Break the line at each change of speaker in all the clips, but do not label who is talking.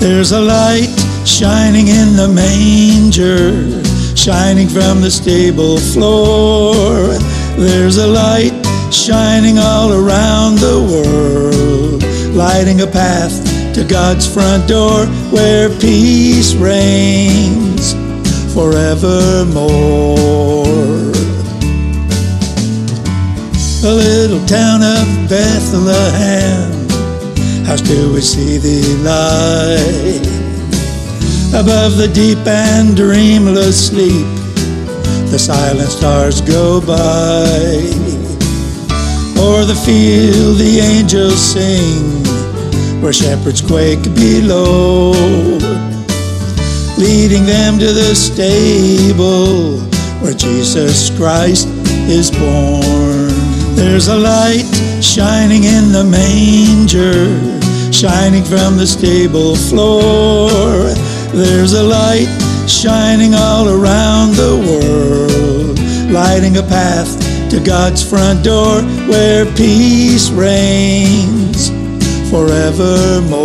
There's a light shining in the manger, shining from the stable floor. There's a light shining all around the world, lighting a path to God's front door, where peace reigns forevermore. The little town of Bethlehem, how still we see thee lie. Above the deep and dreamless sleep, the silent stars go by. O'er the field the angels sing, where shepherds quake below, leading them to the stable where Jesus Christ is born. There's a light shining in the manger, shining from the stable floor. There's a light shining all around the world, lighting a path to God's front door, where peace reigns forevermore.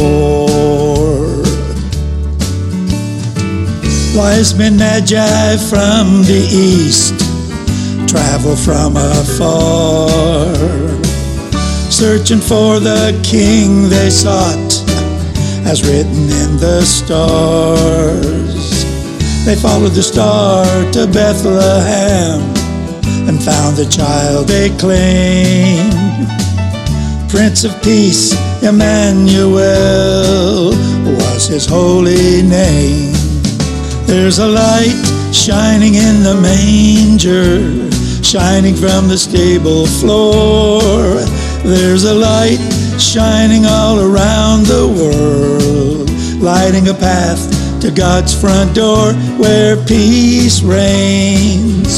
Wise men magi from the east travel from afar, searching for the king they sought, as written in the stars. They followed the star to Bethlehem and found the child they claimed. Prince of Peace, Emmanuel, was his holy name. There's a light shining in the manger, shining from the stable floor. There's a light shining all around the world, lighting a path to God's front door, where peace reigns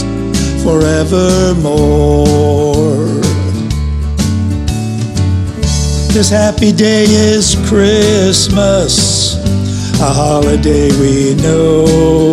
forevermore. This happy day is Christmas, a holiday we know.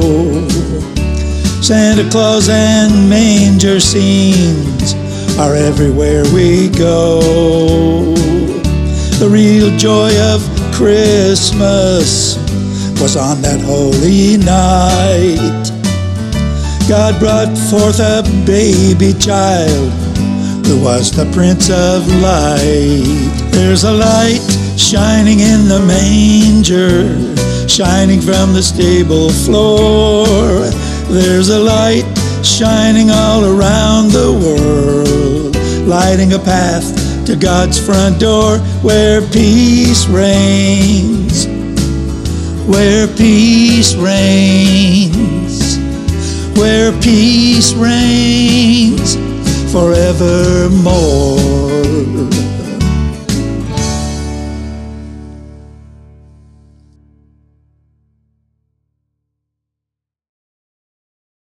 Santa Claus and manger scenes are everywhere we go. The real joy of Christmas was on that holy night. God brought forth a baby child who was the Prince of Light. There's a light shining in the manger, shining from the stable floor. There's a light shining all around the world, lighting a path to God's front door, where peace reigns, where peace reigns, where peace reigns forevermore.